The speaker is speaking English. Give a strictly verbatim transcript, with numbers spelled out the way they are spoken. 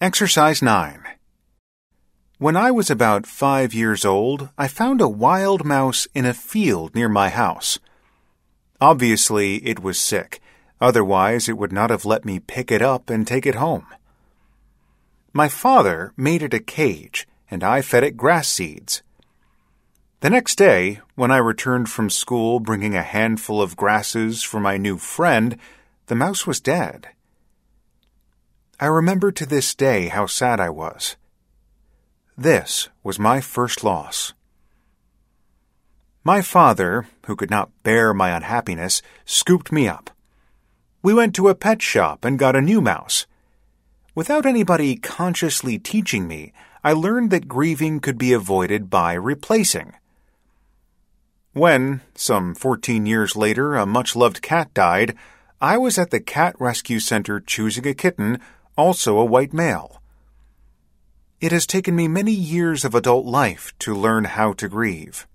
Exercise nine. When I was about five years old, I found a wild mouse in a field near my house. Obviously, it was sick. Otherwise, it would not have let me pick it up and take it home. My father made it a cage, and I fed it grass seeds. The next day, when I returned from school bringing a handful of grasses for my new friend, the mouse was dead. I remember to this day how sad I was. This was my first loss. My father, who could not bear my unhappiness, scooped me up. We went to a pet shop and got a new mouse. Without anybody consciously teaching me, I learned that grieving could be avoided by replacing. When, some fourteen years later, a much-loved cat died, I was at the cat rescue center choosing a kitten, also a white male. It has taken me many years of adult life to learn how to grieve.